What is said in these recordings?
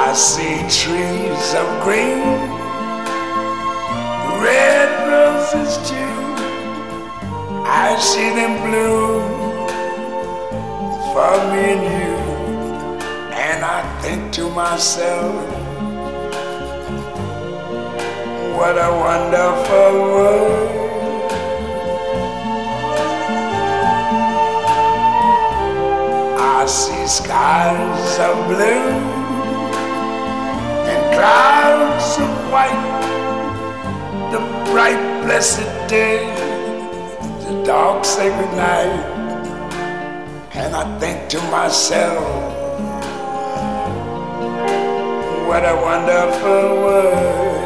I see trees of green, red roses too. I see them bloom for me and you. And I think to myself, what a wonderful world. I see skies of blue and clouds of white, the bright blessed day, the dark sacred night. And I think to myself, what a wonderful world.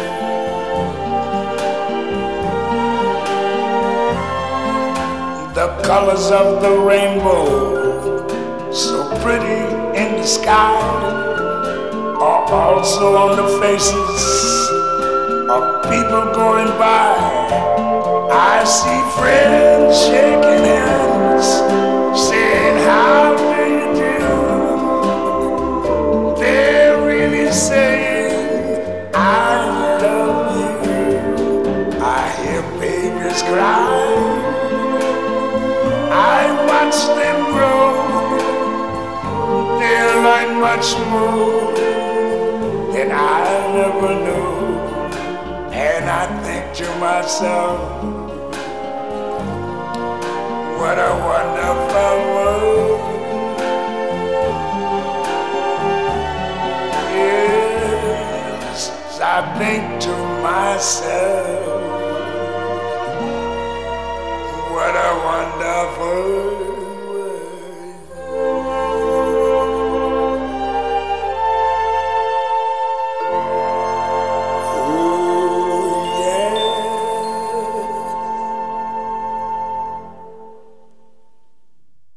The colors of the rainbow, so pretty in the sky, are also on the faces of people going by. I see friends shaking hands, saying, how do you do? They're really saying, I love you. I hear babies cry, I watch them grow. They'll learn much more than I'll ever know. And I think to myself, what a wonderful world. Yes, I think to myself,